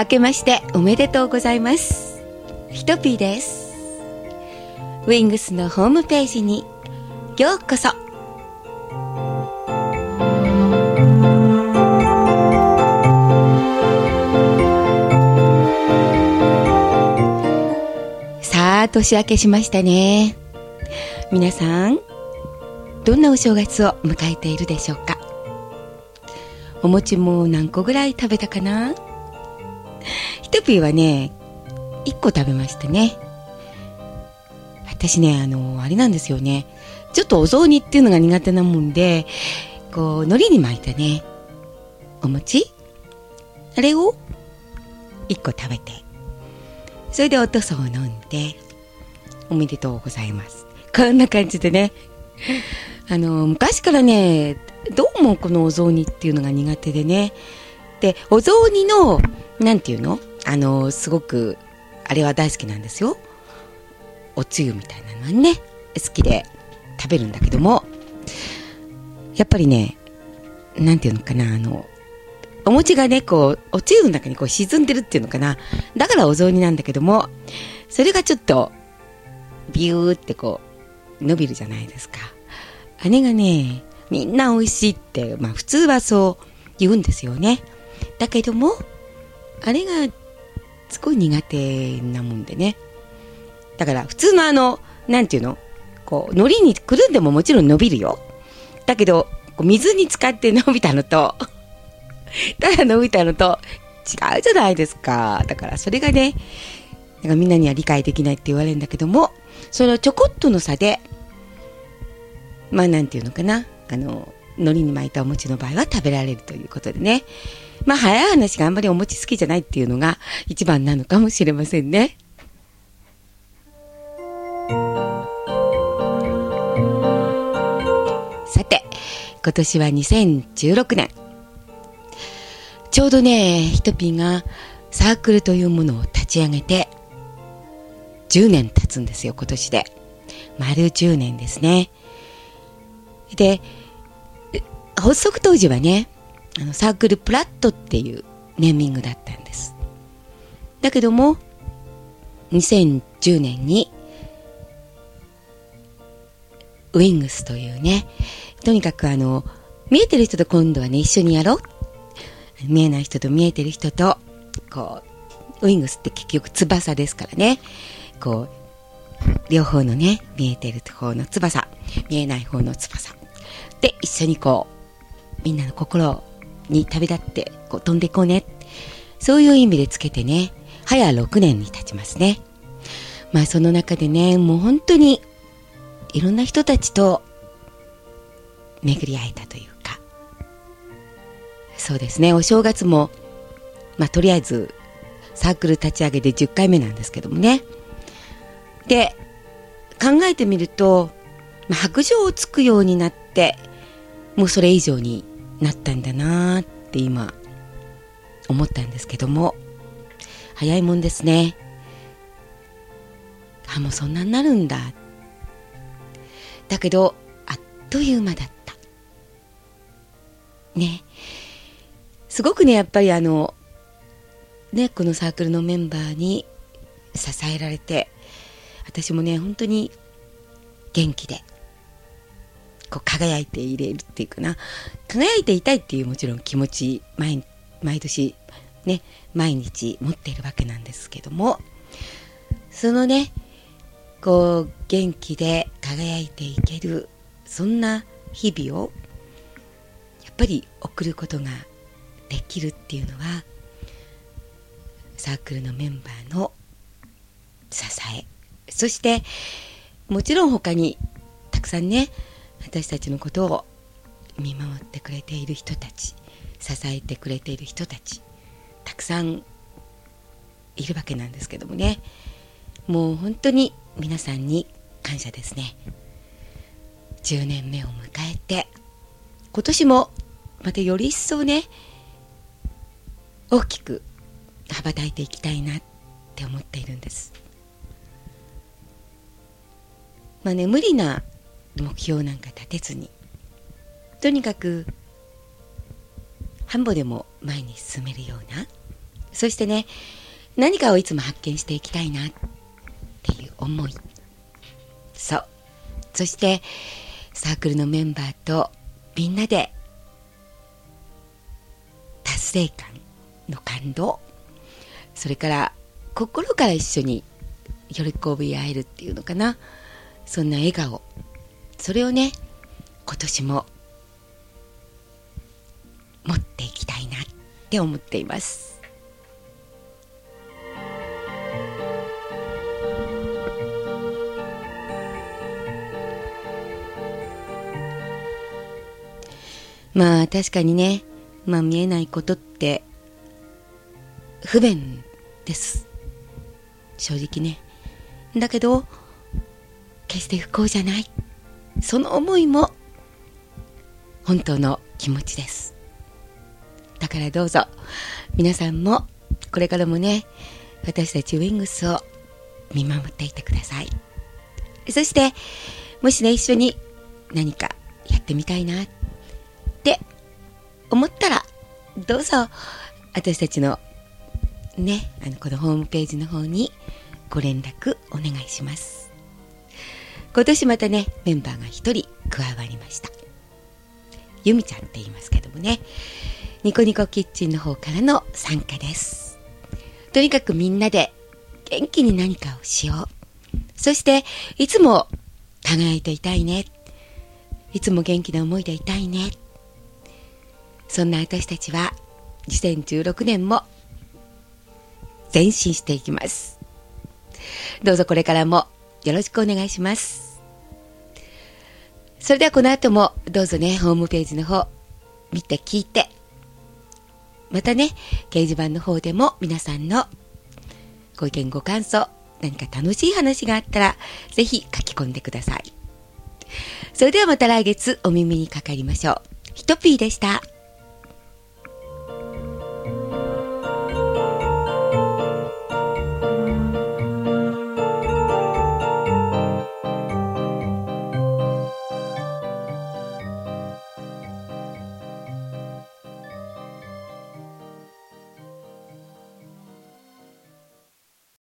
明けましておめでとうございます。ひとぴーです。ウィングスのホームページにようこそ。さあ、年明けしましたね。皆さん、どんなお正月を迎えているでしょうか。お餅も何個ぐらい食べたかな。ひとぴーはね、1個食べましたね。私ね、あれなんですよね。ちょっとお雑煮っていうのが苦手なもんで、こう海苔に巻いたね、お餅、あれを1個食べて、それでおとそを飲んで、おめでとうございます。こんな感じでね、昔からね、どうもこのお雑煮っていうのが苦手でね。で、お雑煮のなんていうの、すごくあれは大好きなんですよ。おつゆみたいなのにね、好きで食べるんだけども、やっぱりね、なんていうのかな、お餅がね、こうおつゆの中にこう沈んでるっていうのかな、だからお雑煮なんだけども、それがちょっとビューってこう伸びるじゃないですか。あれがね、みんな美味しいって、まあ普通はそう言うんですよね。だけども、あれがすごい苦手なもんでね。だから普通のなんていうの、こう海苔にくるんでももちろん伸びるよ。だけどこう水に浸かって伸びたのとただ伸びたのと違うじゃないですか。だからそれがね、なんかみんなには理解できないって言われるんだけども、そのちょこっとの差で、まあなんていうのかな、海苔に巻いたお餅の場合は食べられるということでね。まあ早い話があんまりお餅好きじゃないっていうのが一番なのかもしれませんね。さて、今年は2016年。ちょうどね、ひとぴーがサークルというものを立ち上げて10年経つんですよ、今年で。丸10年ですね。で、発足当時はね、サークルプラットっていうネーミングだったんです。だけども2010年にウィングスというね、とにかく見えてる人と今度はね一緒にやろう、見えない人と見えてる人とこう、ウィングスって結局翼ですからね、こう両方のね、見えてる方の翼、見えない方の翼で一緒にこうみんなの心に旅立ってこう飛んでいこうね、そういう意味でつけてね、早6年に経ちますね。まあその中でね、もう本当にいろんな人たちと巡り会えたというか、そうですね、お正月もまあとりあえずサークル立ち上げで10回目なんですけどもね。で、考えてみると、まあ、白状をつくようになってもうそれ以上になったんだなって今思ったんですけども、早いもんですね。あ、もうそんなになるんだ。だけどあっという間だったね。すごくね、やっぱりね、このサークルのメンバーに支えられて、私もね本当に元気でこう輝いていれるっていうかな、輝いていたいっていうもちろん気持ち毎年ね、毎日持っているわけなんですけども、そのね、こう元気で輝いていける、そんな日々をやっぱり送ることができるっていうのは、サークルのメンバーの支え、そしてもちろん他にたくさんね、私たちのことを見守ってくれている人たち、支えてくれている人たち、たくさんいるわけなんですけどもね、もう本当に皆さんに感謝ですね。10年目を迎えて、今年もまたより一層ね、大きく羽ばたいていきたいなって思っているんです。まあね、無理な目標なんか立てずに、とにかく半歩でも前に進めるような、 そしてね、何かをいつも発見していきたいなっていう思い。そう。そしてサークルのメンバーとみんなで達成感の感動、それから心から一緒に喜び合えるっていうのかな、そんな笑顔、それをね、今年も持っていきたいなって思っています。まあ確かにね、見えないことって不便です、正直ね。だけど決して不幸じゃない、その思いも本当の気持ちです。だからどうぞ皆さんもこれからもね、私たちウィングスを見守っていてください。そしてもしね、一緒に何かやってみたいなって思ったら、どうぞ私たちのね、このホームページの方にご連絡お願いします。今年またね、メンバーが一人加わりました。ゆみちゃんって言いますけどもね、ニコニコキッチンの方からの参加です。とにかくみんなで元気に何かをしよう。そしていつも輝いていたいね、いつも元気な思いでいたいね。そんな私たちは2016年も前進していきます。どうぞこれからもよろしくお願いします。それではこの後もどうぞね、ホームページの方見て聞いて、またね、掲示板の方でも皆さんのご意見ご感想、何か楽しい話があったらぜひ書き込んでください。それではまた来月お耳にかかりましょう。ひとぴーでした。